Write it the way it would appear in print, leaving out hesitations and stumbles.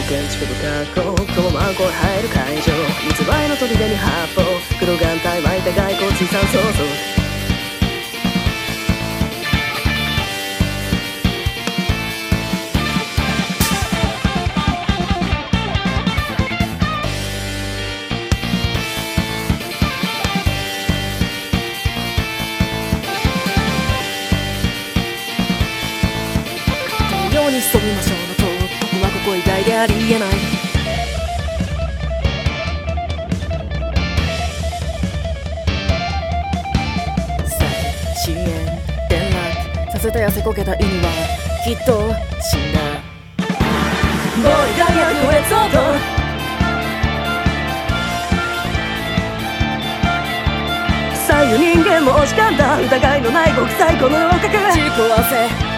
建築部学校このマンコへ入る会場密売の砦に発砲黒眼帯巻いた骸骨資産相続ように潜みましょうのとここはここ以外でありえない再支援転落させた痩せこけた犬はきっと死んだボーイ大役を越そうと左右人間も押し込んだ疑いのない極最古の楼閣軸を合わせ